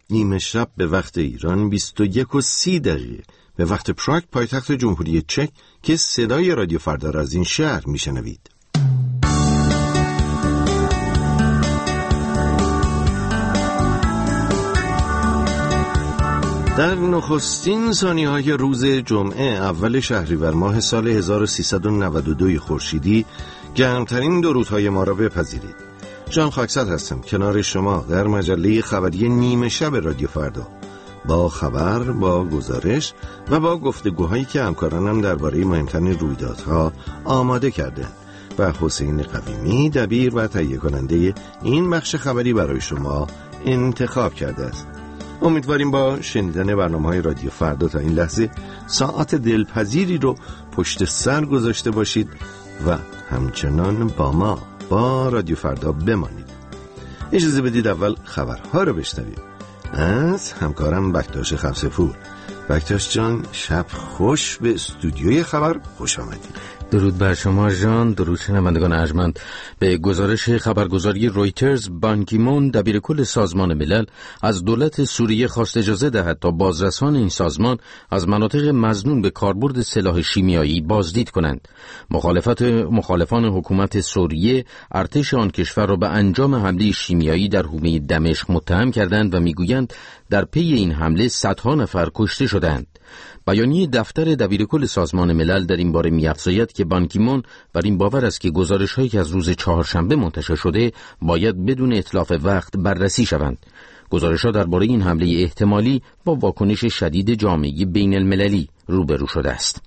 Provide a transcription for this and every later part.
نیمه شب به وقت ایران 21:30 به وقت پراگ پایتخت جمهوری چک که صدای رادیو فردا را از این شهر میشنوید. در نخستین ثانیه‌های روز جمعه اول شهریور ماه سال 1392 خورشیدی گرمترین درودهای ما را بپذیرید. جان خاکساد هستم کنار شما در مجله خبری نیمه شب رادیو فردا با خبر، با گزارش و با گفتگوهایی که همکارانم درباره مهمترین رویدادها آماده کردند و حسین قویمی دبیر و تهیه کننده این بخش خبری برای شما انتخاب کرده است. امیدواریم با شنیدن برنامه‌های رادیو فردا تا این لحظه ساعت دلپذیری رو پشت سر گذاشته باشید و همچنان با ما با رادیو فردا بمانید. اجازه بدید اول خبرها رو بشنویم از همکارم بکتاش خمسه‌پور. بکتاش جان، شب خوش به استودیوی خبر خوش آمدید. درود بر شما جان، درود شنوندگان ارجمند. به گزارش خبرگزاری رویترز، بان کی مون دبیرکل سازمان ملل از دولت سوریه خواست اجازه دهد تا بازرسان این سازمان از مناطق مظنون به کاربرد سلاح شیمیایی بازدید کنند. مخالفان حکومت سوریه ارتش آن کشور را به انجام حمله شیمیایی در حومه دمشق متهم کردند و میگویند در پی این حمله صدها نفر کشته شدند. بیانیه دفتر دبیرکل سازمان ملل در این باره می‌افزاید که بان کی مون بر این باور است که گزارش‌هایی که از روز چهارشنبه منتشر شده باید بدون اتلاف وقت بررسی شوند. گزارش‌ها درباره این حمله احتمالی با واکنش شدید جامعه بین المللی روبرو شده است.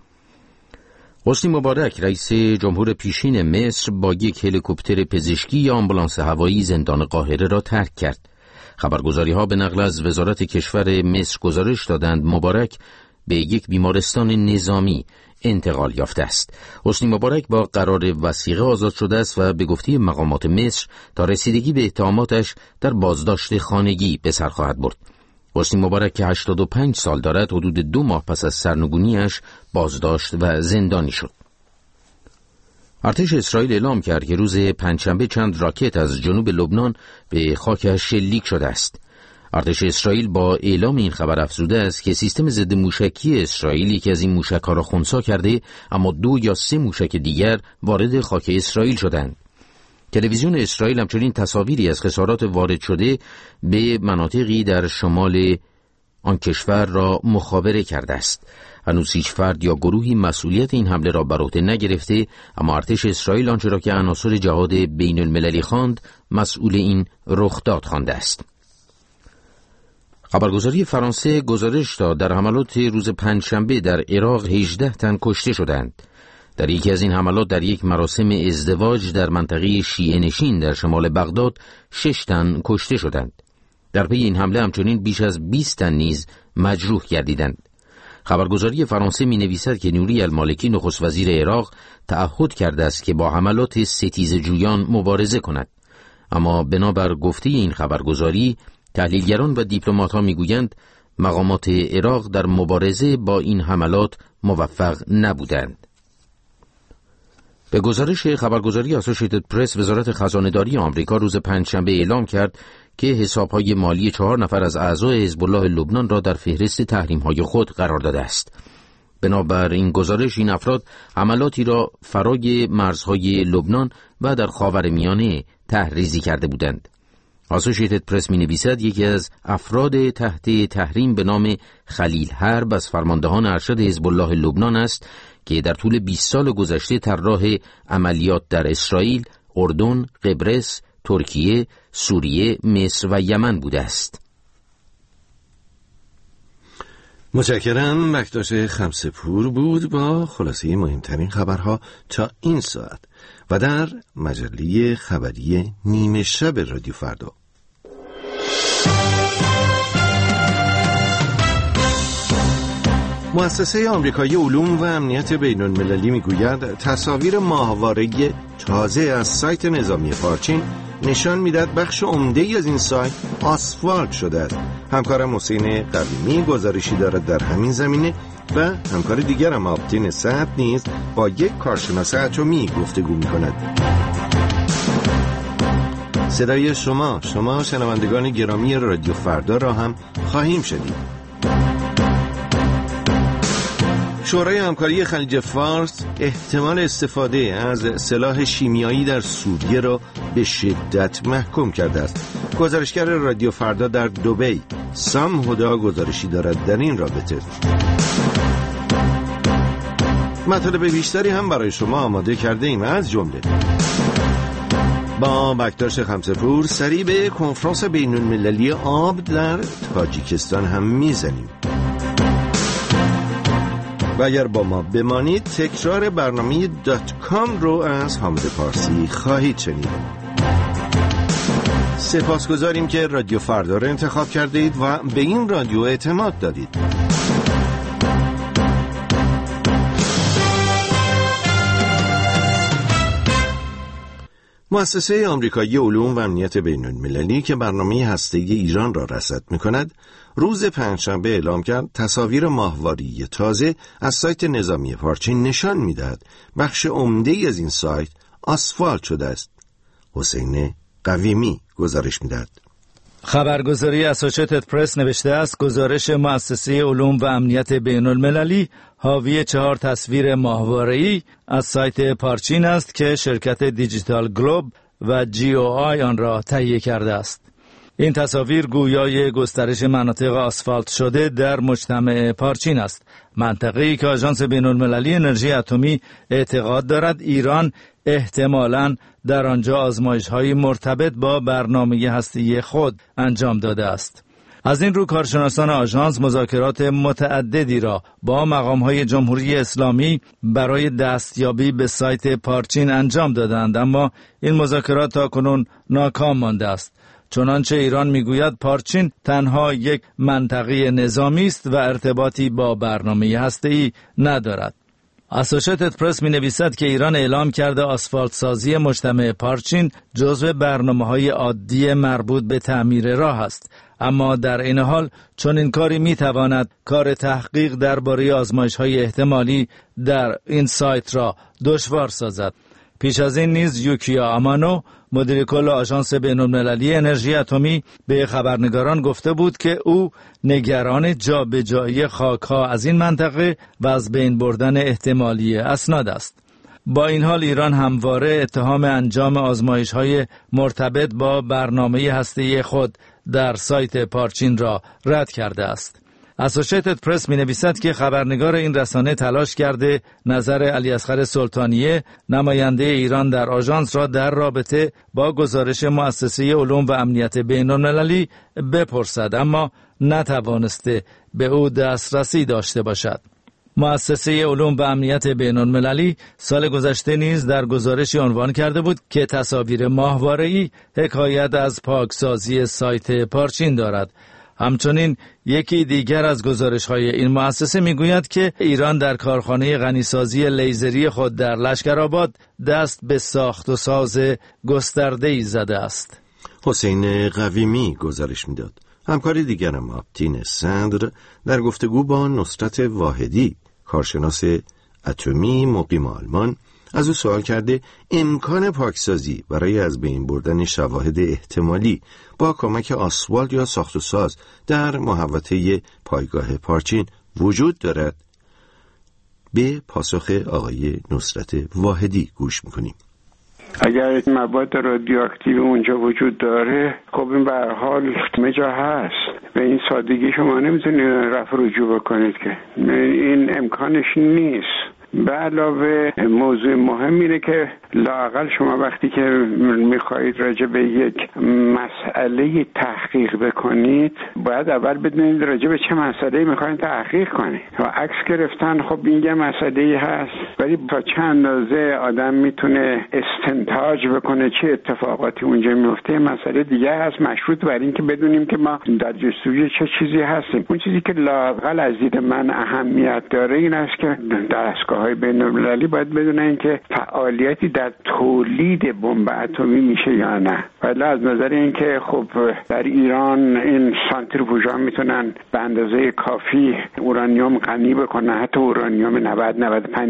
حسنی مبارک رئیس جمهور پیشین مصر با یک هلیکوپتر پزشکی یا آمبولانس هوایی زندان قاهره را ترک کرد. خبرگزاری‌ها به نقل از وزارت کشور مصر گزارش دادند مبارک به یک بیمارستان نظامی انتقال یافته است. حسنی مبارک با قرار وثیقه آزاد شده است و به گفته مقامات مصر تا رسیدگی به اتهاماتش در بازداشت خانگی به سر خواهد برد. حسنی مبارک که 85 سال دارد حدود 2 ماه پس از سرنگونیش بازداشت و زندانی شد. ارتش اسرائیل اعلام کرد که روز پنجشنبه چند راکت از جنوب لبنان به خاکش شلیک شده است. ارتش اسرائیل با اعلام این خبر افزوده است که سیستم ضد موشکی اسرائیل یکی از این موشک‌ها را خنثی کرده، اما 2 یا 3 موشک دیگر وارد خاک اسرائیل شدند. تلویزیون اسرائیل همچنین تصاویری از خسارات وارد شده به مناطقی در شمال آن کشور را مخابره کرده است. هنوز هیچ فرد یا گروهی مسئولیت این حمله را بر عهده نگرفته، اما ارتش اسرائیل آنچه را که عناصر جهاد بین المللی خواند مسئول این رخداد خوانده است. خبرگزاری فرانسه گزارش داد در حملات روز پنجشنبه در عراق 18 تن کشته شدند. در یکی از این حملات در یک مراسم ازدواج در منطقه شیعه نشین در شمال بغداد 6 تن کشته شدند. در پی این حمله همچنین بیش از 20 تن نیز مجروح گردیدند. خبرگزاری فرانسه می‌نویسد که نوری المالکی نخست وزیر عراق تعهد کرده است که با حملات ستیزجویان مبارزه کند، اما بنابر گفته این خبرگزاری تحلیلگران و دیپلمات‌ها می‌گویند مقامات عراق در مبارزه با این حملات موفق نبودند. به گزارش خبرگزاری اسوسییتد پرس، وزارت خزانه‌داری آمریکا روز پنجشنبه اعلام کرد که حساب‌های مالی 4 نفر از اعضای حزب الله لبنان را در فهرست تحریم‌های خود قرار داده است. بنابر این گزارش این افراد حملاتی را فرای مرزهای لبنان و در خاورمیانه طرح‌ریزی کرده بودند. اسوسییتد پرس می‌نویسد یکی از افراد تحت تحریم به نام خلیل حرب از فرماندهان ارشد حزب الله لبنان است که در طول 20 سال گذشته طراح عملیات در اسرائیل، اردن، قبرس، ترکیه، سوریه، مصر و یمن بوده است. متشکرم. بکتاش خمسه‌پور بود با خلاصه مهمترین خبرها تا این ساعت و در مجله خبری نیمه شب رادیو فردا. مؤسسه آمریکایی علوم و امنیت بین المللی میگوید تصاویر ماهواره تازه از سایت نظامی پارچین نشان میدهد بخش عمده‌ای از این سایت آسفالت شده است. همکارم حسین قویمی گزارشی دارد در همین زمینه و همکار دیگرم آبتین سعد نیز با یک کارشناس اتمی گفتگو می‌کند. صدای شما شنوندگان گرامی رادیو فردا را هم خواهیم شنید. شورای همکاری خلیج فارس احتمال استفاده از سلاح شیمیایی در سوریه را به شدت محکوم کرده است. گزارشگر رادیو فردا در دبی سام هدا گزارشی دارد در این رابطه. مطالب بیشتری هم برای شما آماده کرده ایم، از جمله با بکتاش خمسه‌پور سریع به کنفرانس بین‌المللی آب در تاجیکستان هم میزنیم و اگر با ما بمانید تکرار برنامه .com رو از حامد پارسی خواهید شنید. سپاسگزاریم که رادیو فردا رو انتخاب کرده اید و به این رادیو اعتماد دارید. مؤسسه آمریکایی علوم و امنیت بین‌المللی که برنامه هسته‌ای ایران را رصد می‌کند، روز پنجشنبه اعلام کرد تصاویر ماهواری تازه از سایت نظامی پارچین نشان می‌دهد بخش عمده‌ای از این سایت آسفالت شده است. حسین قویمی گزارش می‌دهد. خبرگزاری اسوسییتد پرس نوشته است گزارش مؤسسه علوم و امنیت بین‌المللی حاوی 4 تصویر ماهواره‌ای از سایت پارچین است که شرکت دیجیتال گلوب و GOI آن را تهیه کرده است. این تصاویر گویای گسترش مناطق آسفالت شده در مجتمع پارچین است، منطقه‌ای که آژانس بین‌المللی انرژی اتمی اعتقاد دارد ایران احتمالاً در آنجا آزمایش‌های مرتبط با برنامه هسته‌ای خود انجام داده است. از این رو کارشناسان آژانس مذاکرات متعددی را با مقام‌های جمهوری اسلامی برای دستیابی به سایت پارچین انجام دادند، اما این مذاکرات تاکنون ناکام مانده است. چنانچه ایران میگوید پارچین تنها یک منطقه نظامی است و ارتباطی با برنامه هسته‌ای ندارد. اسوسییتد پرس می نویسد که ایران اعلام کرده آسفالت سازی مجتمع پارچین جزو برنامه‌های عادی مربوط به تعمیر راه است، اما در این حال چون این کاری می تواند کار تحقیق درباره آزمایش‌های احتمالی در این سایت را دشوار سازد. پیش از این نیز یوکیا آمانو مدیر کل آژانس بین‌المللی انرژی اتمی به خبرنگاران گفته بود که او نگران جابجایی خاک‌ها از این منطقه و از بین بردن احتمالی اسناد است. با این حال ایران همواره اتهام انجام آزمایش‌های مرتبط با برنامه هسته‌ای خود در سایت پارچین را رد کرده است. اسوسییتد پرس می‌نویسد که خبرنگار این رسانه تلاش کرده نظر علیاصغر سلطانیه نماینده ایران در آژانس را در رابطه با گزارش مؤسسه علوم و امنیت بین‌المللی بپرسد، اما نتوانسته به او دسترسی داشته باشد. مؤسسه علوم و امنیت بین‌المللی سال گذشته نیز در گزارشی عنوان کرده بود که تصاویر ماهواره‌ای حکایت از پاکسازی سایت پارچین دارد. همچنین یکی دیگر از گزارش‌های این مؤسسه می‌گوید که ایران در کارخانه غنیسازی لیزری خود در لشکرآباد دست به ساخت و ساز گسترده‌ای زده است. حسین قویمی گزارش می‌داد. همکاری دیگرم آبتین صدر در گفتگو با نصرت واحدی کارشناس اتمی مقیم آلمان از او سوال کرده امکان پاکسازی برای از بین بردن شواهد احتمالی با کمک آسفالت یا ساخت و ساز در محوطه پایگاه پارچین وجود دارد؟ به پاسخ آقای نصرت واحدی گوش میکنیم. اگر مواد رادیواکتیو اونجا وجود داره خب این به هر حال همه جا هست، به این سادگی شما نمیتونید رفع رجوع بکنید که این امکانش نیست. به علاوه موضوع مهم اینه که لااقل شما وقتی که میخواهید راجع به یک مسئله تحقیق بکنید باید اول بدونید راجع به چه مسئله‌ای میخواید تحقیق کنید. و عکس گرفتن خب این یه مسئله‌ای هست، ولی تا چه اندازه آدم میتونه استنتاج بکنه چه اتفاقاتی اونجا میفته مسئله دیگه هست، مشروط بر این که بدونیم که ما در جستجوی چه چیزی هستیم. اون چیزی که لااقل از دید من اهمیت داره این است که دستگاه‌های بین‌المللی باید بدونن که فعالیتی در تولید بمب اتمی میشه یا نه. ولی از نظر اینکه خب در ایران این سانتریفوژها میتونن به اندازه کافی اورانیوم غنی بکنن، حتی اورانیوم 90-95%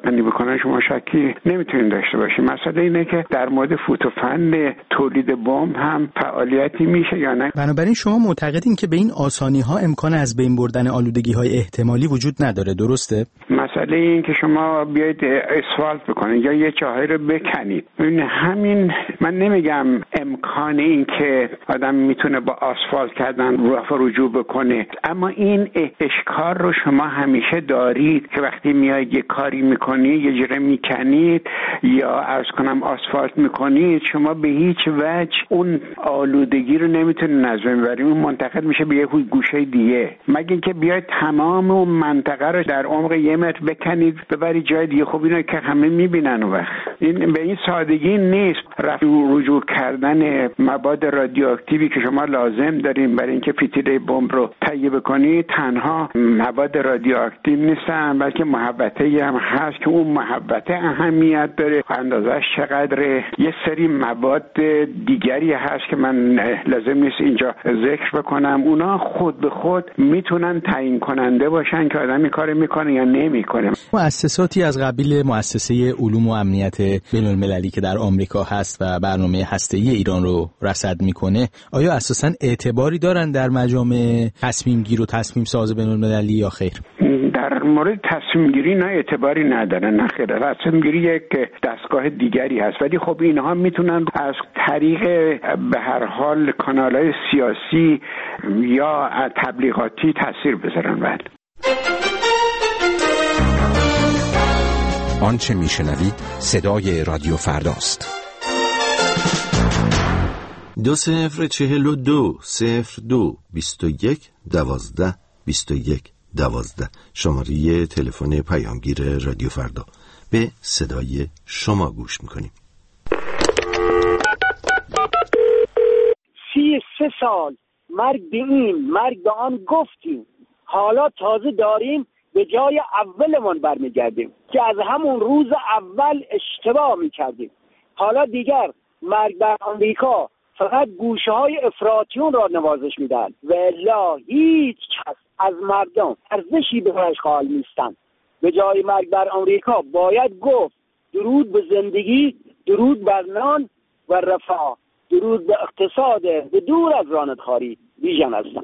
شکنی بکنن شما شکی نمیتونید داشته باشید. مسئله اینه که در مورد فوتوفن تولید بمب هم فعالیتی میشه یا نه. بنابراین شما معتقدین که به این آسانی ها امکان از بین بردن آلودگی های احتمالی وجود نداره، درسته؟ مسئله این که شما بیاید اسفالت بکنید یا یه جاهایی رو بکنید، همین من نمیگم امکان این که آدم میتونه با آسفالت کردن رفع رجوع بکنه، اما این اشکال رو شما همیشه دارید که وقتی میاید یه کاری میکنید، یه جوره میکنید یا عرض کنم آسفالت میکنید، شما به هیچ وجه اون آلودگی رو نمیتونید نظم ببرید، اون منتقل میشه به یه گوشه دیگه، مگه اینکه بیاید تمام اون منطقه رو در عمق 1 متر بکنید ببرید جای دیگه. خب اینو که همه میبینن و وقت این به این سادگی نیست. رفع رجوع کردن مواد رادیواکتیوی که شما لازم دارین برای اینکه فتیله بمب رو تهیه بکنید تنها مواد رادیواکتیو نیستن، بلکه محوطه‌ای هم هست که اون محوطه اهمیت داره، اندازه‌اش چقدره. یه سری مواد دیگری هست که من لازم نیست اینجا ذکر بکنم، اونا خود به خود میتونن تعیین کننده باشن که آدمی کار میکنه یا نمیکنه. مؤسساتی از قبیل مؤسسه علوم و امنیت بین‌المللی که در آمریکا هست و برنامه هسته‌ای ایران رو رصد میکنه، آیا اساساً اعتباری دارن در مجامع تصمیم گیر و تصمیم ساز بین‌المللی یا خیر؟ در مورد تصمیم گیری نه اعتباری ندارن، نه خیر. تصمیم گیری یک دستگاه دیگری هست، ولی خب اینها میتونن از طریق به هر حال کانال‌های سیاسی یا تبلیغاتی تاثیر بذارن. بعد آنچه میشنوید صدای رادیو فرداست. 202201122112 شماره تلفن پیامگیر رادیو فردا. به صدای شما گوش میکنیم. 33 سال مرگ به این مرگ به آن گفتیم، حالا تازه داریم به جای اولمون برمیگردیم که از همون روز اول اشتباه میکردیم. حالا دیگر مرگ بر آمریکا فقط گوشه های افراطیون را نوازش میدن و الا هیچ کس از مردم ارزشی به برش قائل نیستن. به جای مرگ بر آمریکا باید گفت درود به زندگی، درود بر نان و رفاه، درود به اقتصاد به دور از رانتخاری بیژن هستن.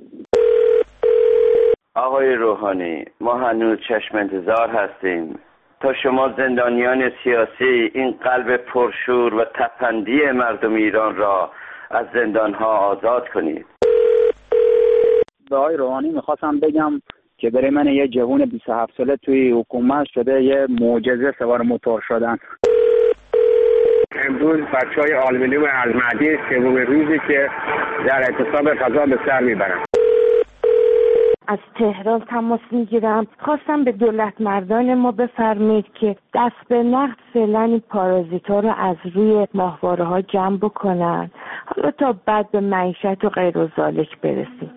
آقای روحانی، ما هنوز چشم انتظار هستیم تا شما زندانیان سیاسی این قلب پرشور و تپندی مردم ایران را از زندانها آزاد کنید. به آقای روحانی میخواستم بگم که برای من یه جوان 27 ساله توی حکومت شده یه معجزه سوار موتور شدن. امروز بچهای آلومینیوم المهدی سومین روزی که در اعتصاب غذا به سر میبرن. از تهران تماس میگیرم، خواستم به دولت مردان ما بفرمایید که دست به نقد فعلا این پارازیتا رو از روی ماهواره ها جمع بکنن، حالا تا بعد به معیشت و غیر و ذالک برسیم.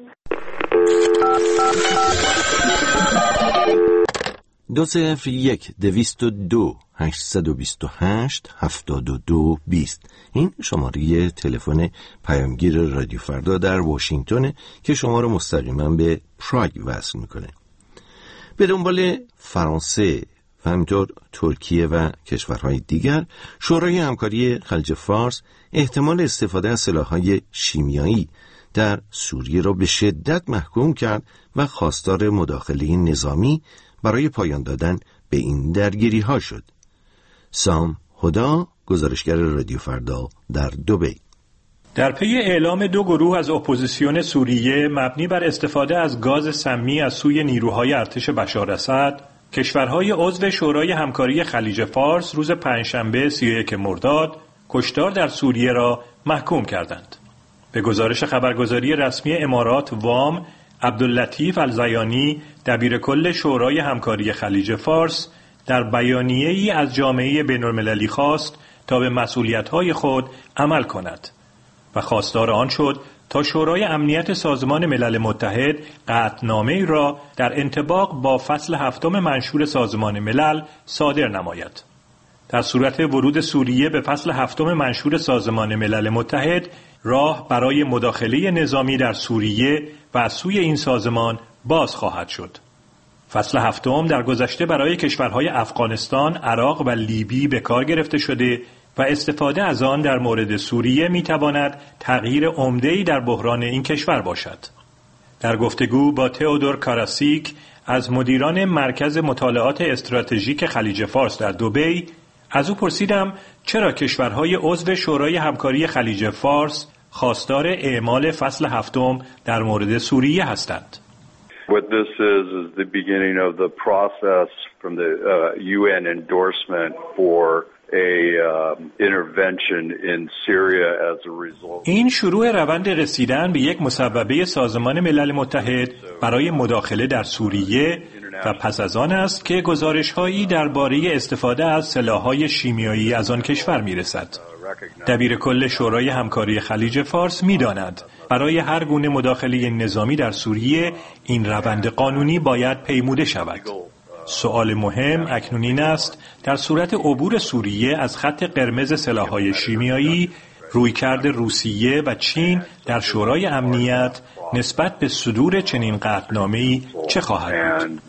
201-228-7220 این شماره تلفن پیامگیر رادیو فردا در واشنگتن که شما رو مستقیما به پراگ وصل میکنه. به دنبال فرانسه و همینطور ترکیه و کشورهای دیگر، شورای همکاری خلیج فارس احتمال استفاده از سلاح‌های شیمیایی در سوریه را به شدت محکوم کرد و خواستار مداخله نظامی برای پایان دادن به این درگیری ها شد. سام هدا، گزارشگر رادیو فردا در دبی. در پی اعلام 2 گروه از اپوزیسیون سوریه مبنی بر استفاده از گاز سمی از سوی نیروهای ارتش بشار اسد، کشورهای عضو شورای همکاری خلیج فارس روز پنجشنبه 31 مرداد کشتار در سوریه را محکوم کردند. به گزارش خبرگزاری رسمی امارات وام، عبداللطیف الزیانی، دبیر کل شورای همکاری خلیج فارس، در بیانیه‌ای از جامعه بین‌المللی خواست تا به مسئولیت‌های خود عمل کند و خواستار آن شد تا شورای امنیت سازمان ملل متحد قطعنامه‌ای را در انطباق با فصل 7 منشور سازمان ملل صادر نماید. در صورت ورود سوریه به فصل 7 منشور سازمان ملل متحد، راه برای مداخله نظامی در سوریه و از سوی این سازمان باز خواهد شد. فصل هفتم در گذشته برای کشورهای افغانستان، عراق و لیبی به کار گرفته شده و استفاده از آن در مورد سوریه می‌تواند تغییر عمده‌ای در بحران این کشور باشد. در گفتگو با تئودور کاراسیک از مدیران مرکز مطالعات استراتژیک خلیج فارس در دبی از او پرسیدم چرا کشورهای عضو شورای همکاری خلیج فارس خواستار اعمال فصل هفتم در مورد سوریه هستند. What this is the beginning of the process from the UN endorsement for a intervention in Syria as a result. این شروع روند رسیدن به یک مصوبه سازمان ملل متحد برای مداخله در سوریه و پس از آن است که گزارش‌هایی درباره استفاده از سلاح‌های شیمیایی از آن کشور می‌رسد. دبیر کل شورای همکاری خلیج فارس می‌داند برای هر گونه مداخله نظامی در سوریه این روند قانونی باید پیموده شود. سؤال مهم اکنون این است در صورت عبور سوریه از خط قرمز سلاح‌های شیمیایی رویکرد روسیه و چین در شورای امنیت نسبت به صدور چنین قطعنامه‌ای چه خواهد بود؟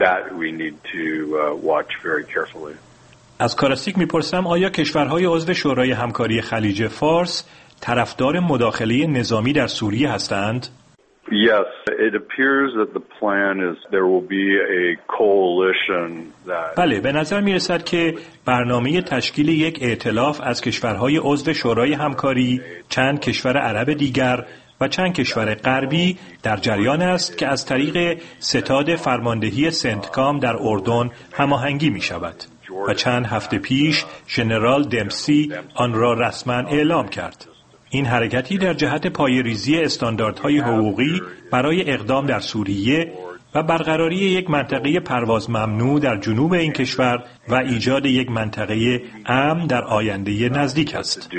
از کاراسیک میپرسم آیا کشورهای عضو شورای همکاری خلیج فارس طرفدار مداخله نظامی در سوریه هستند؟ Yes, it appears that the plan is there will be a coalition that بله، به نظر میرسد که برنامه تشکیل یک ائتلاف از کشورهای عضو شورای همکاری، چند کشور عرب دیگر و چند کشور غربی در جریان است که از طریق ستاد فرماندهی سنتکام در اردن هماهنگی می شود و چند هفته پیش ژنرال دمسی آن را رسما اعلام کرد. این حرکتی در جهت پایه‌ریزی استانداردهای حقوقی برای اقدام در سوریه و برقراری یک منطقه پرواز ممنوع در جنوب این کشور و ایجاد یک منطقه امن در آینده نزدیک است.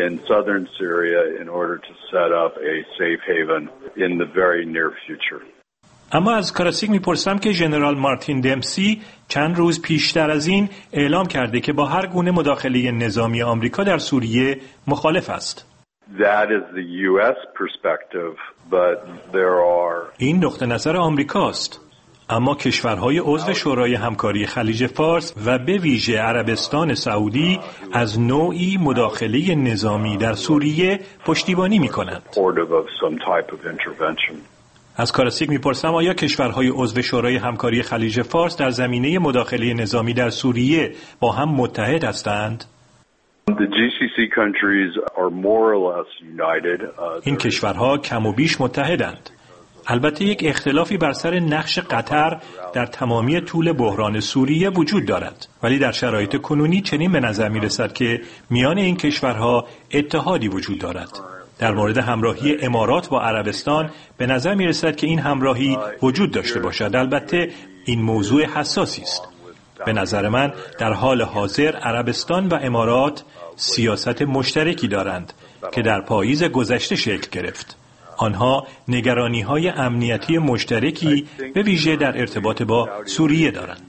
اما از کاراسیک میپرسم که ژنرال مارتین دمسی چند روز پیشتر از این اعلام کرده که با هر گونه مداخله نظامی آمریکا در سوریه مخالف است. That is the US perspective, but there are این نقطه نظر آمریکاست. اما کشورهای عضو شورای همکاری خلیج فارس و به ویژه عربستان سعودی از نوعی مداخله نظامی در سوریه پشتیبانی می‌کنند. از کاراسیک می‌پرسم آیا کشورهای عضو شورای همکاری خلیج فارس در زمینه مداخله نظامی در سوریه با هم متحد هستند؟ The GCC countries are more or less united. این کشورها کم و بیش متحدند. البته یک اختلافی بر سر نقش قطر در تمامی طول بحران سوریه وجود دارد، ولی در شرایط کنونی چنین به نظر می رسد که میان این کشورها اتحادی وجود دارد. در مورد همراهی امارات با عربستان به نظر می رسد که این همراهی وجود داشته باشد. البته این موضوع حساسی است. به نظر من در حال حاضر عربستان و امارات سیاست مشترکی دارند که در پاییز گذشته شکل گرفت. آنها نگرانی‌های امنیتی مشترکی به ویژه در ارتباط با سوریه دارند.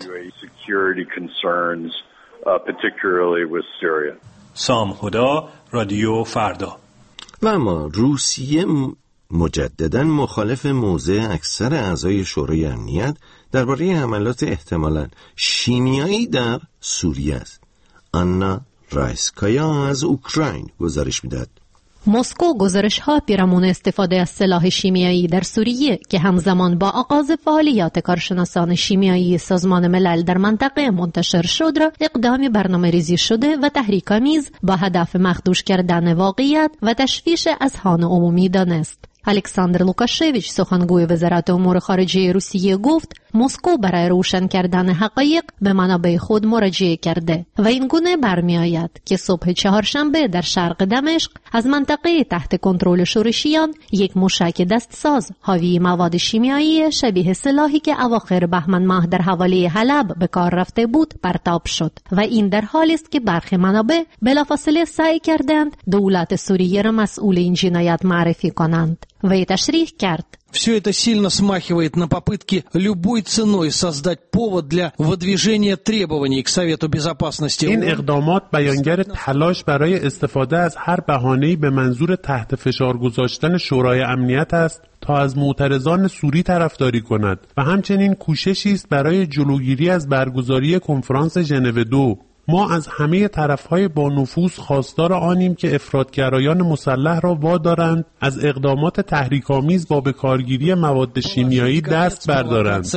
سام هدا، رادیو فردا. و اما روسیه مجدداً مخالف موضع اکثر اعضای شورای امنیت درباره حملات احتمالاً شیمیایی در سوریه است. آنا رایسکایا از اوکراین گزارش می‌دهد. مسکو گزارش‌ها پیرامون استفاده از سلاح شیمیایی در سوریه که همزمان با آغاز فعالیت کارشناسان شیمیایی سازمان ملل در منطقه منتشر شد را اقدامی برنامه‌ریزی شده و تحریک‌آمیز با هدف مخدوش کردن واقعیت و تشویش اذهان عمومی دانست. الکساندر لوکاشویچ سخنگوی وزارت امور خارجه روسیه گفت مسکو برای روشن کردن حقایق به منابع خود مراجعه کرده و این گونه برمی آید که صبح چهارشنبه در شرق دمشق از منطقه تحت کنترل شورشیان یک موشک دستساز حاوی مواد شیمیایی شبیه سلاحی که اواخر بهمن ماه در حوالی حلب به کار رفته بود پرتاب شد و این در حالی است که برخی منابع بلافاصله سعی کردند دولت سوریه را مسئول این جنایت معرفی کنند. و تشریح کرد Все это сильно смахивает на попытки любой ценой создать повод для выдвижения требований к Совету Безопасности. این اقدامات بیانگر تلاش برای استفاده از هر بهانه‌ای به منظور تحت فشار گذاشتن شورای امنیت است تا از معترضان سوری طرفداری کند و همچنین کوششی است برای جلوگیری از برگزاری کنفرانس ژنو 2. ما از همه طرف‌های با نفوذ خواستار آنیم که افراطگرایان مسلح را وادارند از اقدامات تحریک‌آمیز با بکارگیری مواد شیمیایی دست بردارند.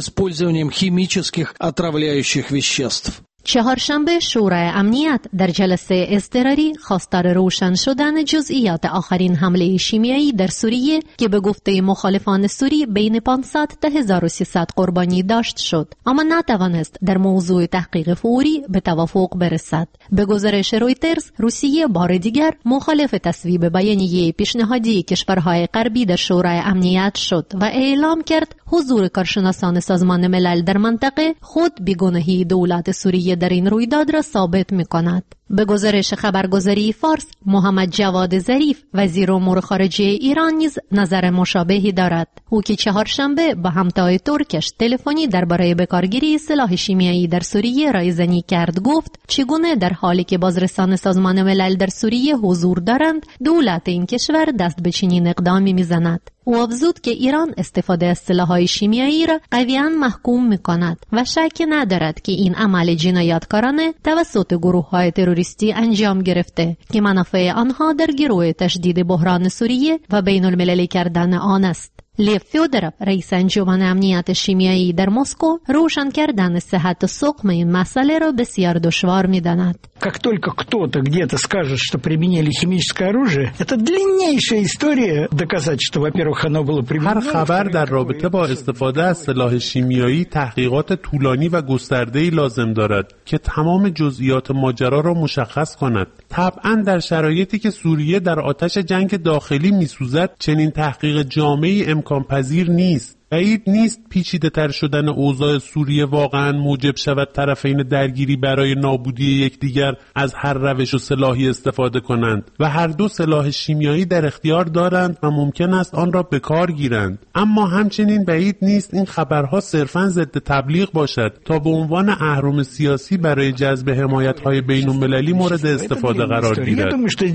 چهارشنبه شورای امنیت در جلسه اضطراری خواستار روشن شدن جزئیات آخرین حمله شیمیایی در سوریه که به گفته مخالفان سوری بین 500 تا 1300 قربانی داشت شد، اما نتوانست در موضوع تحقیق فوری به توافق برسد. به گزارش رویترز، روسیه بار دیگر مخالف تصویب بیانیه پیشنهادی کشورهای غربی در شورای امنیت شد و اعلام کرد حضور کارشناسان سازمان ملل در منطقه خود بیگناهی دولت سوریه در این رویداد را ثابت می‌کند. به گزارش خبرگزاری فارس، محمد جواد ظریف وزیر امور خارجه ایران نیز نظر مشابهی دارد. او که چهارشنبه با همتای ترکش تلفنی درباره بکارگیری سلاح شیمیایی در سوریه رایزنی کرد، گفت چگونه در حالی که بازرسان سازمان ملل در سوریه حضور دارند دولت این کشور دست به چنین اقدامی می‌زند. او افزود که ایران استفاده از سلاح‌های شیمیایی را قویاً محکوم می‌کند و شک ندارد که این عمل جنایتکارانه توسط گروه‌های تروریستی انجام گرفته که منافع آنها در گروه تشدید بحران سوریه و بین‌المللی کردن آن است. لیو فیودروف رئیس انجمن امنیت شیمیایی در مسکو روشن کردن صحت سقم این مسئله را بسیار دشوار می‌داند. Как только кто-то где-то скажет, что применили химическое оружие, это длиннейшая история доказать, что, во-первых, оно было применено. هر خبر در رابطه با استفاده از سلاح شیمیایی تحقیقات طولانی و گسترده‌ای لازم دارد که تمام جزئیات ماجرا را مشخص کند. طبعاً در شرایطی که سوریه در آتش جنگ داخلی می‌سوزد، چنین تحقیق جامعی امکان پذیر نیست. بعید نیست پیچیده تر شدن اوضاع سوریه واقعاً موجب شود طرفین درگیری برای نابودی یکدیگر از هر روش و سلاحی استفاده کنند و هر دو سلاح شیمیایی در اختیار دارند و ممکن است آن را به کار گیرند. اما همچنین بعید نیست این خبرها صرفاً ضد تبلیغ باشد تا به عنوان اهرم سیاسی برای جذب حمایت‌های بین‌المللی مورد استفاده قرار گیرد.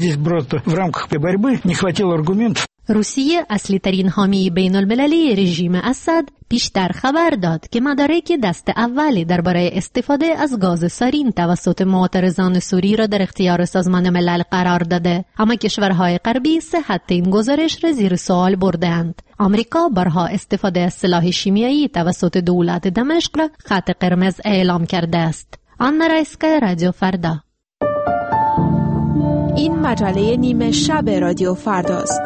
روسیه اصلی ترین حامی بین المللی رژیم اسد پیشتر خبر داد که مدارک دست اولی درباره استفاده از گاز سارین توسط معترضان سوری را در اختیار سازمان ملل قرار داده، اما کشورهای غربی صحت این گزارش را زیر سوال برده‌اند. آمریکا بارها استفاده از سلاح شیمیایی توسط دولت دمشق را خط قرمز اعلام کرده است. آنا رایسکا، رادیو فردا. این مجله نیمه شب رادیو فرداست.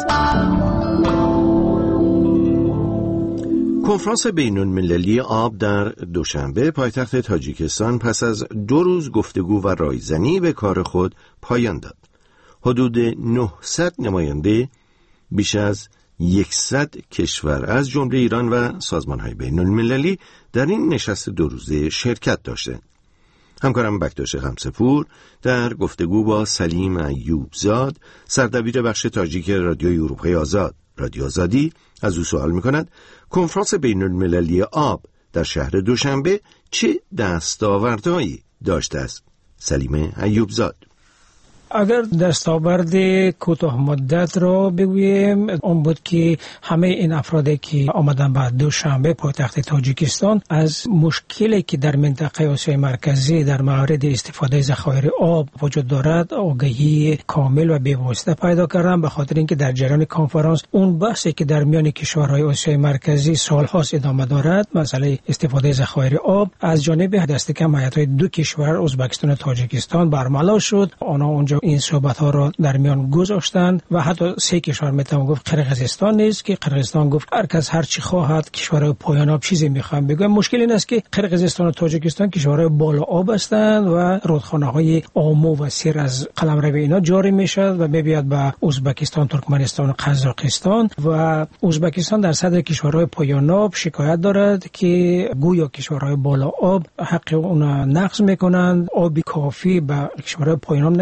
کنفرانس بین‌المللی آب در دوشنبه پایتخت تاجیکستان پس از 2 روز گفتگو و رایزنی به کار خود پایان داد. حدود 900 نماینده بیش از 100 کشور از جمله ایران و سازمان‌های بین‌المللی در این نشست 2 روزه شرکت داشتند. همکارم بکتاش خمسه‌پور در گفتگو با سلیم ایوبزاد، سردبیر بخش تاجیک رادیوی اروپای آزاد، رادیو آزادی، از او سوال می‌کند کنفرانس بین‌المللی آب در شهر دوشنبه چه دستاوردهایی داشته است؟ سلیم ایوبزاد: اگر دستاورد کوتاه مدت را بگویم، اون بود که همه این افرادی که آمدن به دوشنبه پایتخت تاجیکستان از مشکلی که در منطقه آسیای مرکزی در مورد استفاده ذخایر آب وجود دارد آگاهی کامل و بی‌واسطه پیدا کردن، به خاطر اینکه در جریان کنفرانس اون بحثی که در میان کشورهای آسیای مرکزی سال‌هاست ادامه دارد، مسئله استفاده ذخایر آب، از جانب دست کم هیئت‌های 2 کشور ازبکستان و تاجیکستان برملا شد. آنها اونجا این صحبت‌ها را در میان گذاشتند و حتی 3 کشور میتوان گفت قرقیزستان نیست که قرقیزستان گفت هر کس هر چی خواهد، کشورهای پایان آب چیزی میخوام بگم. مشکل این است که قرقیزستان و تاجیکستان کشورهای بالا آب هستند و رودخانه‌های آمو و سیر از قلمرو اینا جاری میشد و میبیاد به ازبکستان، ترکمنستان و قزاقستان و ازبکستان در صدر کشورهای پایان آب شکایت دارد که گویا کشورهای بالا آب حق اون نقض میکنند، آب کافی به کشورهای پایان آب نمیدهند.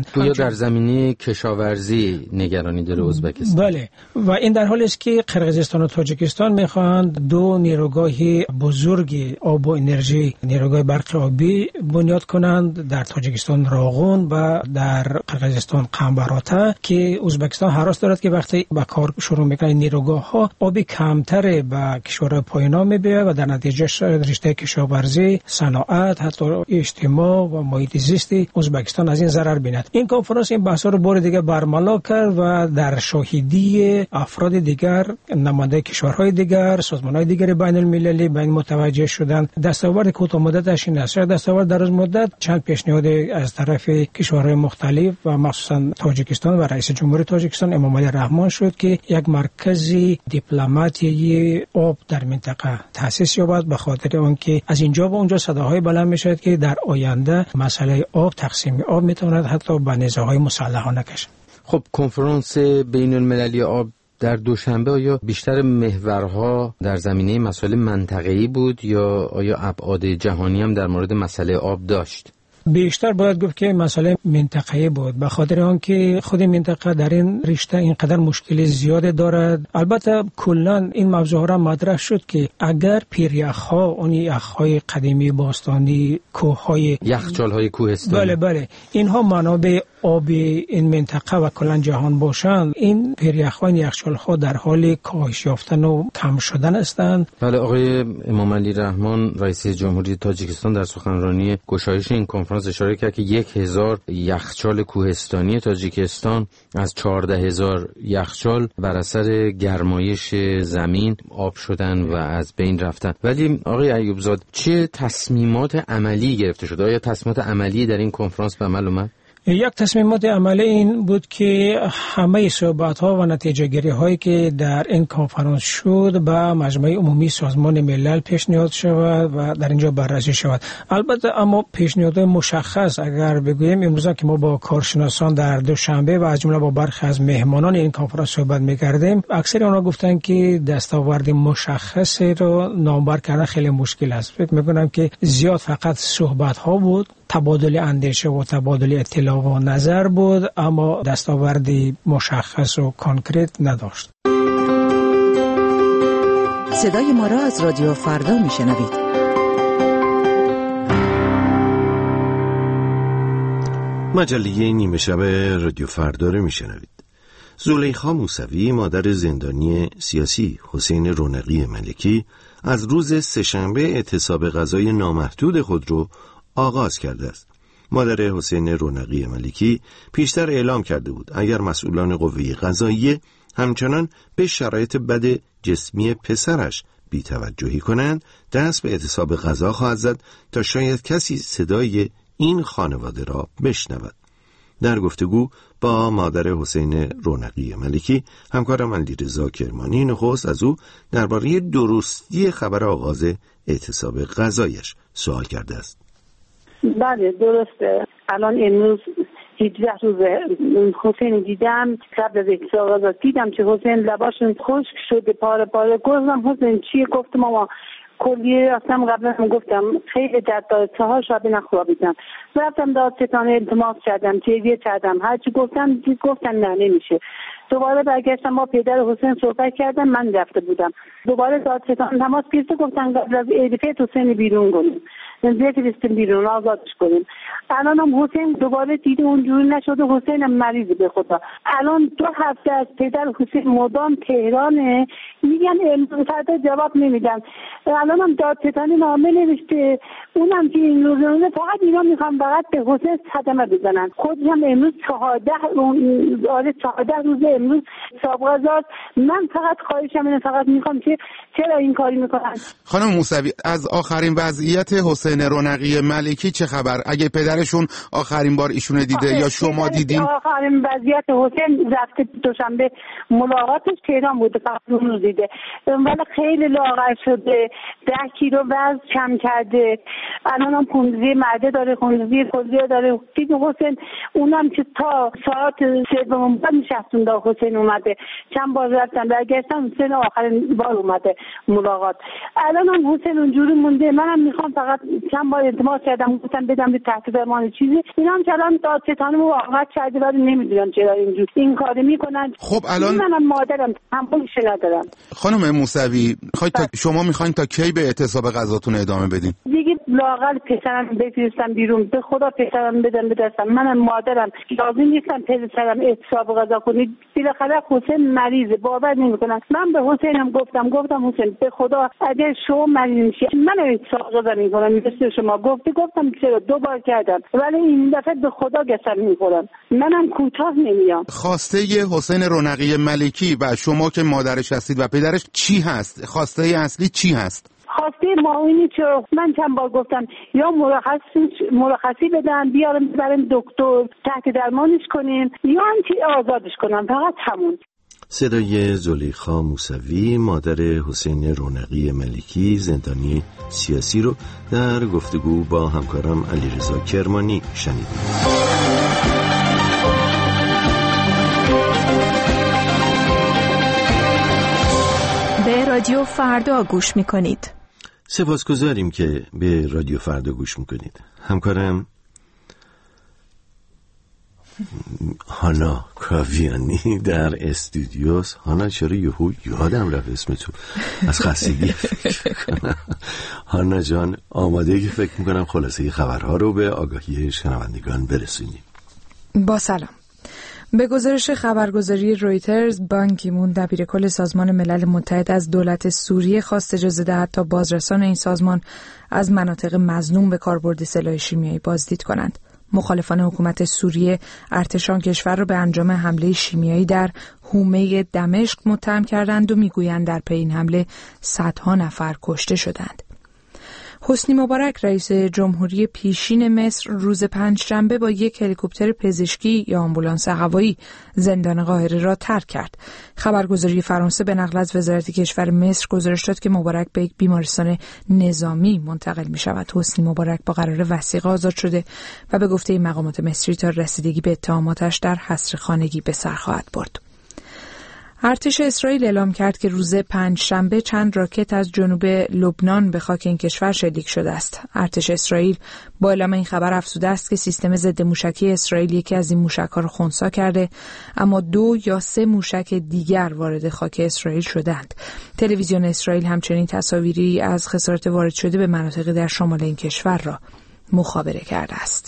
گویا در زمینه کشاورزی نگرانی داره ازبکستان. بله، و این در حالی است که قرقیزستان و تاجیکستان میخواهند دو نیروگاه بزرگ آب و انرژی، نیروگاه برق آبی بنیاد کنند، در تاجیکستان راغون و در قرقیزستان قمبراته، که ازبکستان هراس دارد که وقتی به کار شروع میکنه نیروگاه ها آبی کمتر به کشورهای پایینا میبیاید و در نتیجه رشته کشاورزی، صنعت، حتی اجتماع و محیط زیستی ازبکستان از این ضرر بیند. این کنفرانس این بحث رو بار دیگه برملا کرد و در شاهدی افراد دیگر، نماینده کشورهای دیگر، سازمانهای دیگر بین المللی به این متوجه شدند. دستاورد کوتاه مدتش این است. دستاورد دراز مدت چند پیشنهاد از طرف کشورهای مختلف و مخصوصا تاجیکستان و رئیس جمهور تاجیکستان امام علی رحمان شد که یک مرکز دیپلماتی آب در منطقه تأسیس یابد، به خاطر آنکه از اینجا و اونجا صداهای بلند میشد که در آینده مسئله آب، تقسیم آب میتواند حتی به نزاعهای مسلحانه کشد. خب کنفرانس بین المللی آب در دوشنبه آیا بیشتر محورها در زمینه مسائل منطقه‌ای بود یا آیا ابعاد جهانی هم در مورد مسئله آب داشت؟ بیشتر باید گفت که مسئله منطقه‌ای بود، به خاطر آنکه خود منطقه در این رشته اینقدر مشکل زیاد دارد. البته کلا این موضوع را مطرح شد که اگر پیریخ‌ها، اون یخ‌های قدیمی باستانی، کوه‌های، یخچال‌های کوهستانی، بله اینها منابع آب این منطقه و کلا جهان باشند، این پیریخ‌ها، یخچال‌ها در حال کاهش یافتن و کم شدن هستند. بله، آقای امام علی رحمان رئیس جمهوری تاجیکستان در سخنرانی گشایش این کنفرانس اشاره کرد که 1000 یخچال کوهستانی تاجیکستان از 14000 یخچال بر اثر گرمایش زمین آب شدن و از بین رفتن. ولی آقای ایوبزاد چه تصمیمات عملی گرفته شد؟ آیا تصمیمات عملی در این کنفرانس به عمل اومد؟ یک تصمیمات عملی این بود که همه صحبت‌ها و نتیجه‌گیری‌هایی که در این کنفرانس شد به مجمع عمومی سازمان ملل پیشنهاد شود و در اینجا بررسی شود. البته اما پیشنهادات مشخص اگر بگوییم، امروز که ما با کارشناسان در دوشنبه و از جمله با برخی از مهمانان این کنفرانس صحبت می‌کردیم، اکثر آنها گفتند که دستاورد مشخصی رو نامبر کردن خیلی مشکل است. فکر می‌کنم که زیاد فقط صحبت‌ها بود، تبادل اندیشه و تبادل اطلاع و نظر بود، اما دستاوردی مشخص و کانکریت نداشت. صدای ما را از رادیو فردا میشنوید. مجله نیمه شب رادیو فردا رو میشنوید. زلیخا موسوی، مادر زندانی سیاسی حسین رونقی ملکی، از روز سه‌شنبه اعتصاب غذای نامحدود خود رو آغاز کرده است. مادر حسین رونقی ملکی پیشتر اعلام کرده بود اگر مسئولان قوه قضاییه همچنان به شرایط بد جسمی پسرش بی‌توجهی کنند، دست به اعتصاب غذا خواهد زد تا شاید کسی صدای این خانواده را بشنود. در گفتگو با مادر حسین رونقی ملکی، همکارم علیرضا کرمانی نخست از او درباره درستی خبر آغاز اعتصاب غذایش سوال کرده است. بله درسته. الان امروز 18 روز حسین دیدم، قبل از اعتصاب غذا دیدم که حسین لباشون خشک شده، پاره گفتم حسین چیه؟ گفت ماما کلیه رفتم، قبلا هم گفتم خیلی درد داره، 4 شب نخوابیدم، رفتم دادستان التماس کردم، تیویه کردم، هرچی گفتن نه نمیشه. دوباره برگشتم با پدر حسین صحبت کردم، من رفته بودم، دوباره دادستان تماس گرفت، گفتن قبل از عید فطر حسین بیرون کنیم، بفرستیم بیرون، آزادش کنیم. الان هم حسین دوباره دیده اونجوری نشده، حسین هم مریض به خدا. الان 2 هفته از پدر حسین مدام تهرانه، میگن امروز فردا جواب نمیدن. الان هم دادستان نامه نوشته، اونم که این روزانه فقط اینا میخوام فقط به حسین صدمه بزنن. خودش هم امروز 14 روز امروز سابقه داد. من فقط خواهشم اینه، فقط میخوام که چرا این کاری میکنن. خانم موسوی، از آخرین وضعیت حسین رونقی ملکی چه خبر؟ اگه پدرشون آخرین بار ایشون دیده یا شما دیدین؟ آخرین وضعیت حسین رفته دوشنبه ملاقاتش تهران بوده، فقط اون روز دیده، ولی خیلی لاغر شده، 10 کیلو وزن کم کرده، الان هم خونریزی معده داره، خونریزی کلیه داره. دیگه حسین اونم که تا ساعت 3 نشستون دا حسین اومده، چند بار رفتم برگشتم، حسین آخرین بار اومده ملاقات. الان هم حسین اونجوری مونده. منم میخوام فقط چند بار التماس کردم گفتم بدم به تحت درمان چیزی، اینا هم کلام دادستان موافقت کرده ولی نمیدونم چرا اینجوری این کارو میکنن. خب الان منم مادرم تحملش ندارم. خانم موسوی شما میخواین تا کی به اعتصاب غذاتون ادامه بدین؟ دیگه لااقل پسرم بفرستم بیرون، به خدا پسرم بدم به دستم. منم مادرم لازم نیستم پسرم اعتصاب غذا کنید. بالاخره حسین مریضه، باور نمیکنن. من به حسینم گفتم حسین به خدا اگه شما مریض میشی من اعتصاب غذا میکنم مثل شما. گفتم چرا 2 بار کردم ولی این دفعه به خدا قسم میخورم منم کوتاه نمیام. خواسته حسین رونقی ملکی و شما که مادرش هستید و پدرش چی هست؟ خواسته اصلی چی هست؟ خواسته ما اینی که من چند بار گفتم یا مرخصی بدن بیارم بریم دکتر تحت درمانش کنیم یا اینکه آزادش کنم، فقط همون. صدای زلیخا موسوی مادر حسین رونقی ملکی زندانی سیاسی رو در گفتگو با همکارم علیرضا کرمانی شنیدیم. به رادیو فردا گوش میکنید. سپاسگزاریم که به رادیو فردا گوش میکنید. همکارم هانا کاویانی در استودیوس. هانا چرا یادم رفت اسم تو از خستگی فکر کنم. هانا جان آماده که فکر میکنم خلاصه خبرها رو به آگاهی شنوندگان برسونیم. با سلام. به گزارش خبرگزاری رویترز، بان کی مون دبیرکل سازمان ملل متحد از دولت سوریه خواست اجازه دهد تا بازرسان این سازمان از مناطق مظنون به کاربرد سلاح شیمیایی بازدید کنند. مخالفان حکومت سوریه ارتشان کشور را به انجام حمله شیمیایی در حومه دمشق متهم کردند و میگویند در پی این حمله صدها نفر کشته شدند. حسنی مبارک رئیس جمهوری پیشین مصر روز پنجشنبه با یک هلیکوپتر پزشکی یا آمبولانس هوایی زندان قاهره را ترک کرد. خبرگزاری فرانسه به نقل از وزارت کشور مصر گزارش داد که مبارک به یک بیمارستان نظامی منتقل می شود. حسنی مبارک با قرار وثیقه آزاد شده و به گفته مقامات مصری تا رسیدگی به اتهاماتش در حصر خانگی به سر خواهد برد. ارتش اسرائیل اعلام کرد که روز پنجشنبه چند راکت از جنوب لبنان به خاک این کشور شلیک شده است. ارتش اسرائیل با اعلام این خبر افزوده است که سیستم ضد موشکی اسرائیل یکی از این موشک‌ها را خنثی کرده، اما 2 یا 3 موشک دیگر وارد خاک اسرائیل شدند. تلویزیون اسرائیل همچنین تصاویری از خسارات وارد شده به مناطق در شمال این کشور را مخابره کرده است.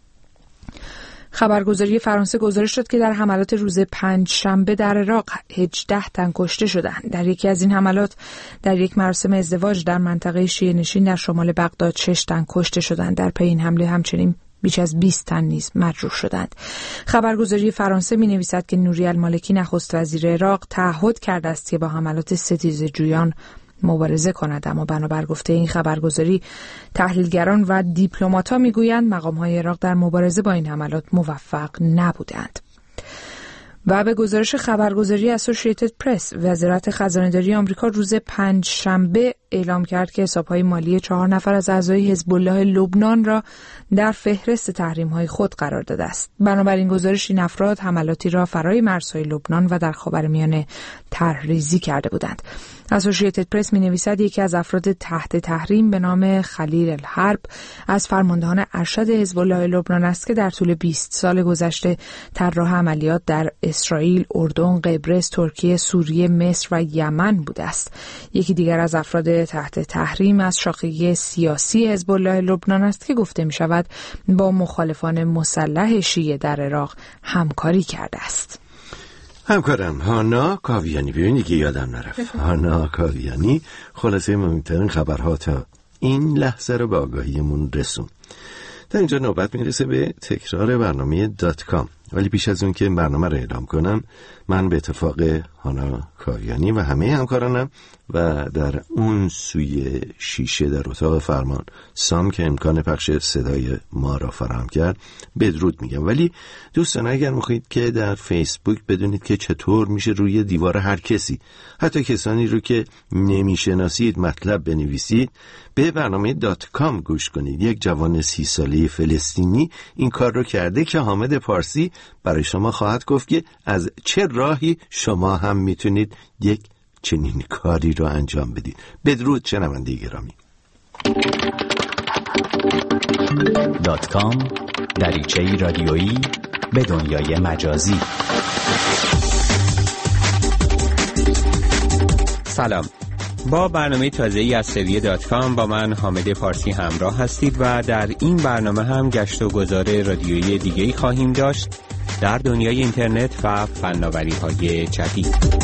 خبرگزاری فرانسه گزارش داد که در حملات روز پنجشنبه در عراق 18 تن کشته شدند. در یکی از این حملات در یک مراسم ازدواج در منطقه شیعه نشین در شمال بغداد 6 تن کشته شدند. در پی این حمله همچنین بیش از 20 تن نیز مجروح شدند. خبرگزاری فرانسه می‌نویسد که نوری المالکی نخست وزیر عراق تعهد کرده است که با حملات ستیزجویان مبارزه کند، اما بنابر گفته این خبرگزاری تحلیلگران و دیپلمات‌ها میگویند مقام‌های عراق در مبارزه با این حملات موفق نبودند. و به گزارش خبرگزاری اسوسییتد پرس، وزارت خزانه‌داری آمریکا روز پنجشنبه اعلام کرد که حساب‌های مالی 4 نفر از اعضای حزب الله لبنان را در فهرست تحریم‌های خود قرار داده است. بنابراین گزارش این افراد حملاتی را فرای مرزهای لبنان و در خاورمیانه طرح‌ریزی کرده بودند. اسوسییتد پرس می‌نویسد یکی از افراد تحت تحریم به نام خلیل الحرب از فرماندهان ارشد حزب الله لبنان است که در طول 20 سال گذشته طراح عملیات در اسرائیل، اردن، قبرس، ترکیه، سوریه، مصر و یمن بوده است. یکی دیگر از افراد تحت تحریم از شاخه سیاسی حزب الله لبنان است که گفته می‌شود با مخالفان مسلح شیعه در عراق همکاری کرده است. همکارم هانا کاویانی، ببینید که یادم نرفت. هانا کاویانی خلاصه مهمترین خبرها تا این لحظه رو به آگاهیمون رسون. در اینجا نوبت میرسه به تکرار برنامه .com، ولی پیش از اون که برنامه رو اعلام کنم، من به اتفاق هانا کاویانی و همه همکارانم و در اون سوی شیشه در اتاق فرمان سام که امکان پخش صدای ما را فراهم کرد بدرود میگم. ولی دوستان اگر میخواید که در فیسبوک بدونید که چطور میشه روی دیوار هر کسی، حتی کسانی رو که نمیشناسید، مطلب بنویسید، به برنامه .com گوش کنید. یک جوان 30 ساله فلسطینی این کار رو کرده که حامد پارسی برای شما خواهد گفت که از چه راهی شما هم میتونید یک چنین کاری رو انجام بدید. بدرود شنونده گرامی. .com دریچه‌ای رادیویی به دنیای مجازی. سلام، با برنامه تازه‌ای از سری .com با من حامد پارسی همراه هستید و در این برنامه هم گشت و گذار رادیویی دیگه‌ای خواهیم داشت در دنیای اینترنت و فناوری‌های جدید.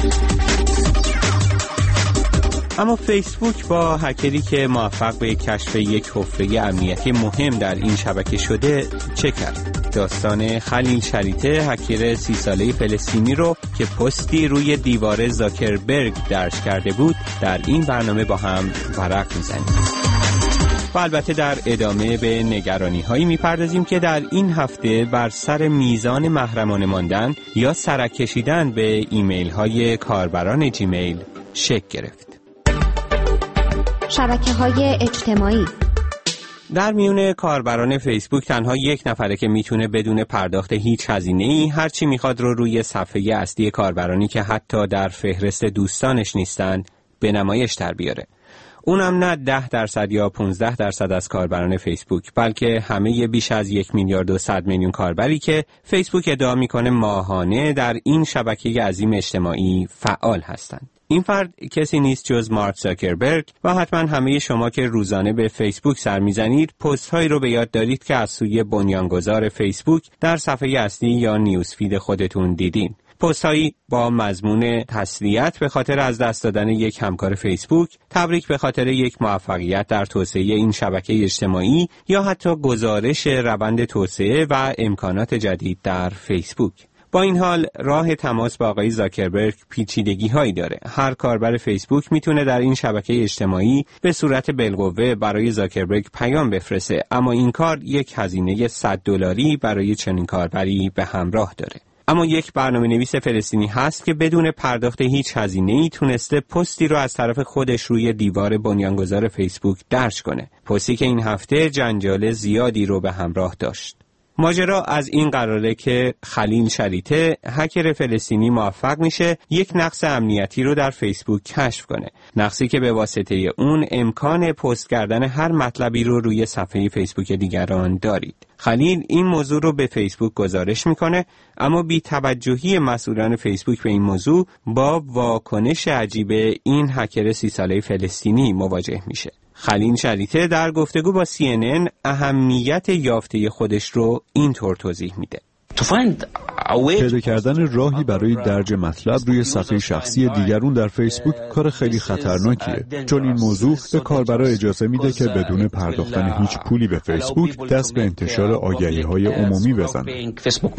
اما فیسبوک با هکری که موفق به کشف یک حفره امنیتی مهم در این شبکه شده چه کرد؟ داستان خلیل شریطه، هکر 30 ساله فلسطینی رو که پستی روی دیوار زاکربرگ درج کرده بود در این برنامه با هم ورق میزنیم. و البته در ادامه به نگرانی هایی میپردازیم که در این هفته بر سر میزان محرمانه ماندن یا سرک کشیدن به ایمیل های کاربران جیمیل شکل گرفت. شبکه‌های اجتماعی. در میون کاربران فیسبوک تنها یک نفره که میتونه بدون پرداخت هیچ هزینه‌ای هر چی میخواد روی صفحه اصلی کاربرانی که حتی در فهرست دوستانش نیستن به نمایش در بیاره. اونم نه 10% یا 15% از کاربران فیسبوک، بلکه همه بیش از 1 میلیارد و 100 میلیون کاربری که فیسبوک ادعا میکنه ماهانه در این شبکه عظیم اجتماعی فعال هستند. این فرد کسی نیست جز مارک زاکربرگ و حتما همه شما که روزانه به فیسبوک سر میزنید پست هایی رو به یاد دارید که از سوی بنیانگذار فیسبوک در صفحه اصلی یا نیوز فید خودتون دیدین. پست هایی با مضمون تسلیت به خاطر از دست دادن یک همکار فیسبوک، تبریک به خاطر یک موفقیت در توسعه این شبکه اجتماعی یا حتی گزارش روند توسعه و امکانات جدید در فیسبوک. با این حال راه تماس با آقای زاکربرگ پیچیدگی هایی داره. هر کاربر فیسبوک میتونه در این شبکه اجتماعی به صورت بالقوه برای زاکربرگ پیام بفرسته، اما این کار یک هزینه $100 برای چنین کاربری به همراه داره. اما یک برنامه‌نویس فلسطینی هست که بدون پرداخت هیچ هزینه‌ای تونسته پستی رو از طرف خودش روی دیوار بنیانگذار فیسبوک درج کنه. پستی که این هفته جنجال زیادی رو به همراه داشت. ماجرا از این قراره که خلیل شریطه، هکر فلسطینی، موفق میشه یک نقص امنیتی رو در فیسبوک کشف کنه. نقصی که به واسطه اون امکان پست کردن هر مطلبی رو روی صفحه فیسبوک دیگران دارید. خلیل این موضوع رو به فیسبوک گزارش میکنه، اما بی توجهی مسئولان فیسبوک به این موضوع با واکنش عجیب این هکر 30 ساله فلسطینی مواجه میشه. خلیل شریطه در گفتگو با CNN اهمیت یافته خودش رو اینطور توضیح میده. پیدا کردن راهی برای درج مطلب روی صفحه شخصی دیگرون در فیسبوک کار خیلی خطرناکیه، چون این موضوع به کاربرا اجازه میده که بدون پرداختن هیچ پولی به فیسبوک دست به انتشار آگهی‌های عمومی بزنن.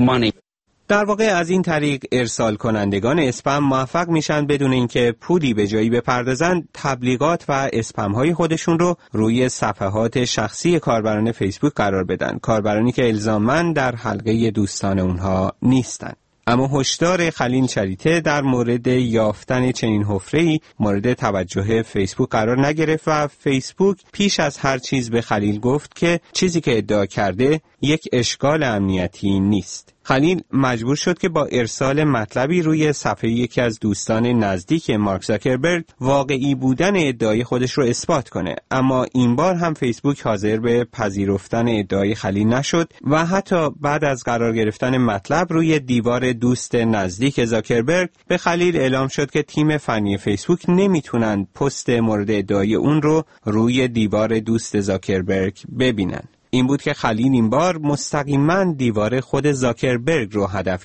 در واقع از این طریق ارسال کنندگان اسپم موفق میشن بدون اینکه پولی به جایی بپردازن تبلیغات و اسپم های خودشون رو روی صفحات شخصی کاربران فیسبوک قرار بدن، کاربرانی که الزاماً در حلقه دوستان اونها نیستن. اما هشدار خلیل شریطه در مورد یافتن چنین حفره‌ای مورد توجه فیسبوک قرار نگرفت و فیسبوک پیش از هر چیز به خلیل گفت که چیزی که ادعا کرده یک اشکال امنیتی نیست. خلیل مجبور شد که با ارسال مطلبی روی صفحه یکی از دوستان نزدیک مارک زاکربرگ واقعی بودن ادعای خودش رو اثبات کنه، اما این بار هم فیسبوک حاضر به پذیرفتن ادعای خلیل نشد و حتی بعد از قرار گرفتن مطلب روی دیوار دوست نزدیک زاکربرگ به خلیل اعلام شد که تیم فنی فیسبوک نمیتونن پست مورد ادعای اون رو روی دیوار دوست زاکربرگ ببینن. این بود که خلیل این بار مستقیما دیوار خود زاکربرگ رو هدف گرفت.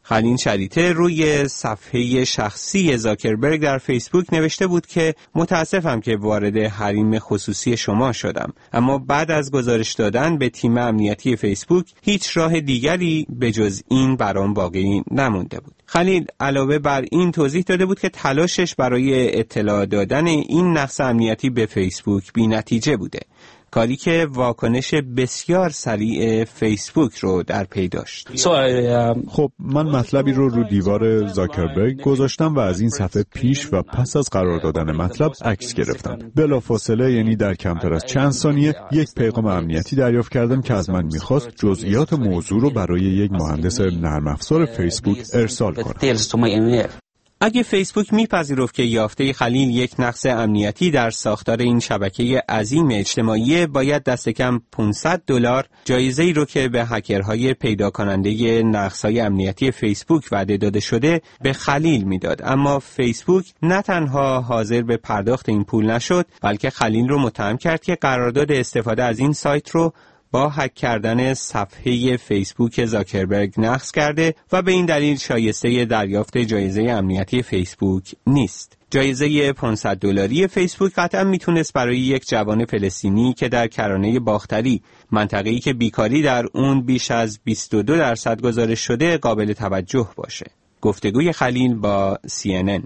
خلیل شریطه روی صفحه شخصی زاکربرگ در فیسبوک نوشته بود که متاسفم که وارد حریم خصوصی شما شدم، اما بعد از گزارش دادن به تیم امنیتی فیسبوک هیچ راه دیگری به جز این برام باقی نمونده بود. خلیل علاوه بر این توضیح داده بود که تلاشش برای اطلاع دادن این نقص امنیتی به فیسبوک بی‌نتیجه بوده، کاری که واکنش بسیار سریع فیسبوک رو در پی داشت. خب من مطلبی رو دیوار زاکربرگ گذاشتم و از این صفحه پیش و پس از قرار دادن مطلب عکس گرفتم. بلافاصله، یعنی در کمتر از چند ثانیه، یک پیغام امنیتی دریافت کردم که از من میخواست جزئیات موضوع رو برای یک مهندس نرم افزار فیسبوک ارسال کنم. اگه فیسبوک میپذیرفت که یافته خلیل یک نقص امنیتی در ساختار این شبکه عظیم اجتماعی، باید دست کم $500 جایزه‌ای رو که به هکرهای پیدا کننده نقص‌های امنیتی فیسبوک وعده داده شده به خلیل میداد. اما فیسبوک نه تنها حاضر به پرداخت این پول نشد، بلکه خلیل رو متهم کرد که قرارداد استفاده از این سایت رو با هک کردن صفحه فیسبوک زاکربرگ نقض کرده و به این دلیل شایسته دریافت جایزه امنیتی فیسبوک نیست. جایزه $500 فیسبوک قطعا میتونست برای یک جوان فلسطینی که در کرانه باختری، منطقه‌ای که بیکاری در اون بیش از 22% گزارش شده، قابل توجه باشه. گفتگوی خلیل با CNN.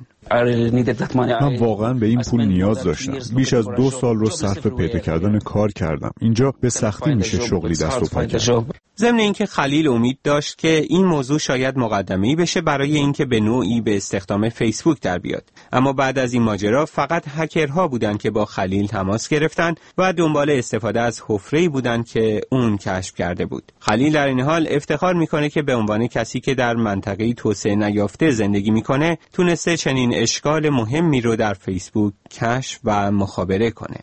من واقعا به این پول نیاز داشتم. بیش از 2 سال رو صرف پیدا کردن کار کردم. اینجا به سختی میشه شغلی دست و پا کرد. ضمن اینکه خلیل امید داشت که این موضوع شاید مقدمه‌ای بشه برای اینکه به نوعی به استخدام فیسبوک در بیاد. اما بعد از این ماجرا فقط هکرها بودند که با خلیل تماس گرفتن و دنبال استفاده از حفره‌ای بودند که اون کشف کرده بود. خلیل در این حال افتخار میکنه که به عنوان کسی که در منطقه‌ای توسعه نیافته زندگی میکنه، تونسته چنین اشکال مهمی رو در فیسبوک کشف و مخابره کنه.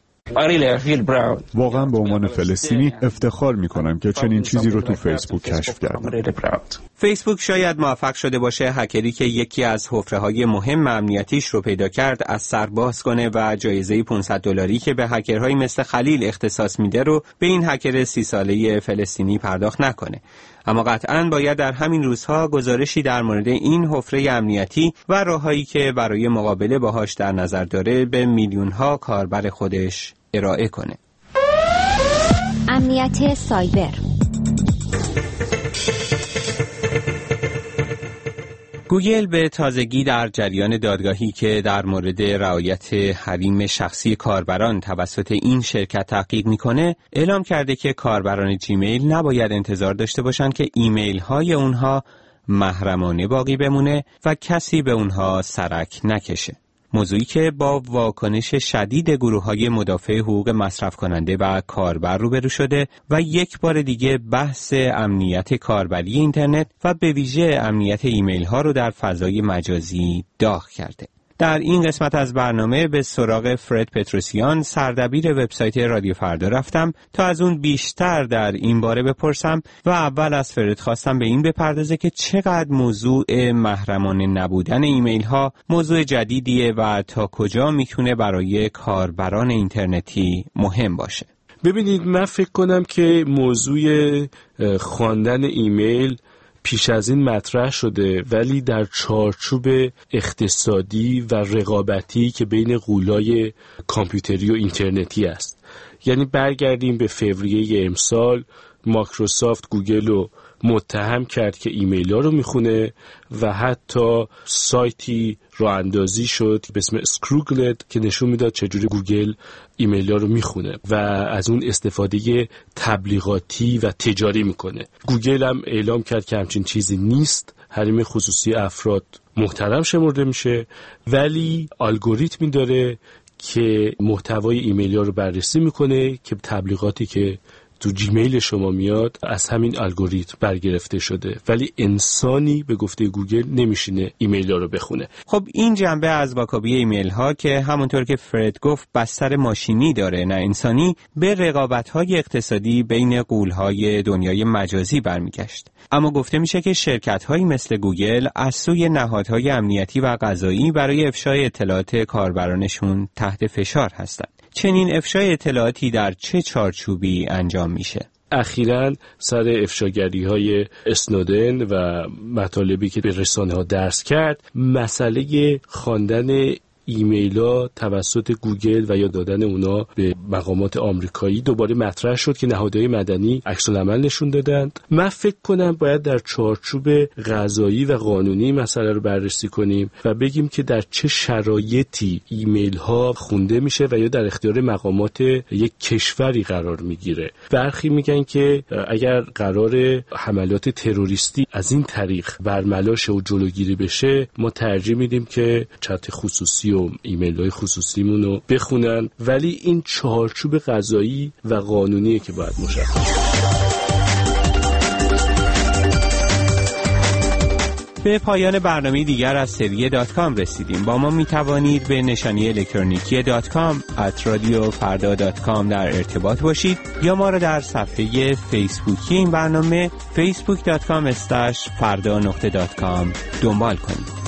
واقعا به عنوان فلسطینی افتخار میکنم که چنین چیزی رو تو فیسبوک کشف کردم. فیسبوک شاید موفق شده باشه هکری که یکی از حفره‌های مهم امنیتیش رو پیدا کرد از سر باز کنه و جایزه $500 که به هکرهای مثل خلیل اختصاص میده رو به این هکر 30 ساله فلسطینی پرداخت نکنه. اما قطعاً باید در همین روزها گزارشی در مورد این حفره امنیتی و راههایی که برای مقابله باهاش در نظر داره به میلیون‌ها کاربر خودش ارائه کنه. امنیت سایبر. گوگل به تازگی در جریان دادگاهی که در مورد رعایت حریم شخصی کاربران توسط این شرکت تحقیق میکنه، اعلام کرده که کاربران جیمیل نباید انتظار داشته باشند که ایمیل های اونها محرمانه باقی بمونه و کسی به اونها سرک نکشه. موضوعی که با واکنش شدید گروه‌های مدافع حقوق مصرف کننده و کاربر روبرو شده و یک بار دیگه بحث امنیت کاربری اینترنت و به ویژه امنیت ایمیل ها رو در فضای مجازی داغ کرده. در این قسمت از برنامه به سراغ فرد پتروسیان، سردبیر وبسایت رادیو فردا رفتم تا از اون بیشتر در این باره بپرسم و اول از فرد خواستم به این بپردازه که چقدر موضوع محرمانه نبودن ایمیل ها موضوع جدیدیه و تا کجا میتونه برای کاربران اینترنتی مهم باشه. ببینید، من فکر کنم که موضوع خواندن ایمیل پیش از این مطرح شده، ولی در چارچوب اقتصادی و رقابتی که بین غولای کامپیوتری و اینترنتی است. یعنی برگردیم به فوریه امسال، مایکروسافت گوگل رو متهم کرد که ایمیل ها رو میخونه و حتی سایتی راه اندازی شد به اسم اسکروگلت که نشون میداد چجوری گوگل ایمیل ها رو میخونه و از اون استفاده تبلیغاتی و تجاری میکنه. گوگل هم اعلام کرد که همچین چیزی نیست، حریم خصوصی افراد محترم شمرده میشه، ولی الگوریتمی داره که محتوای ایمیل ها رو بررسی میکنه که تبلیغاتی که تو جیمیل شما میاد از همین الگوریتم برگرفته شده، ولی انسانی به گفته گوگل نمیشینه ایمیل ها رو بخونه. خب این جنبه از واکاوی ایمیل ها که همونطور که فرد گفت بستر ماشینی داره نه انسانی، به رقابت های اقتصادی بین غول های دنیای مجازی برمیگشت. اما گفته میشه که شرکت هایی مثل گوگل از سوی نهادهای امنیتی و قضایی برای افشای اطلاعات کاربرانشون تحت فشار هستند. چنین افشای اطلاعاتی در چه چارچوبی انجام میشه؟ اخیراً سر افشاگری‌های اسنودن و مطالبی که به رسانه‌ها درس کرد، مسئله خواندن ایمیل‌ها توسط گوگل و یا دادن اونا به مقامات آمریکایی دوباره مطرح شد که نهادهای مدنی عکس‌العمل نشون دادند. من فکر کنم باید در چارچوب قضایی و قانونی مسئله رو بررسی کنیم و بگیم که در چه شرایطی ایمیل‌ها خونده میشه و یا در اختیار مقامات یک کشوری قرار میگیره. برخی میگن که اگر قرار حملات تروریستی از این طریق برملا شه و جلوگیری بشه، ما ترجیح میدیم که چت خصوصی و ایمیل‌های خصوصیمون رو بخونن، ولی این چارچوب قضایی و قانونیه که باید مشخص. به پایان برنامه دیگر از سری .com رسیدیم. با ما می توانید به نشانی الکترونیکی .com@radiofarda.com در ارتباط باشید یا ما را در صفحه فیسبوکی این برنامه facebook.com/farda.com دنبال کنید.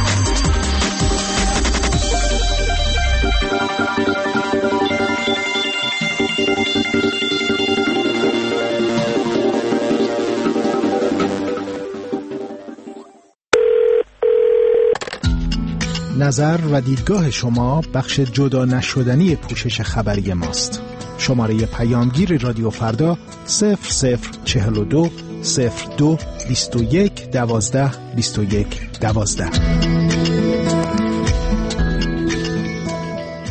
نظر و دیدگاه شما بخش جدا نشدنی پوشش خبری ماست. شماره پیامگیر رادیو فردا 0042 02 21 12 21 12.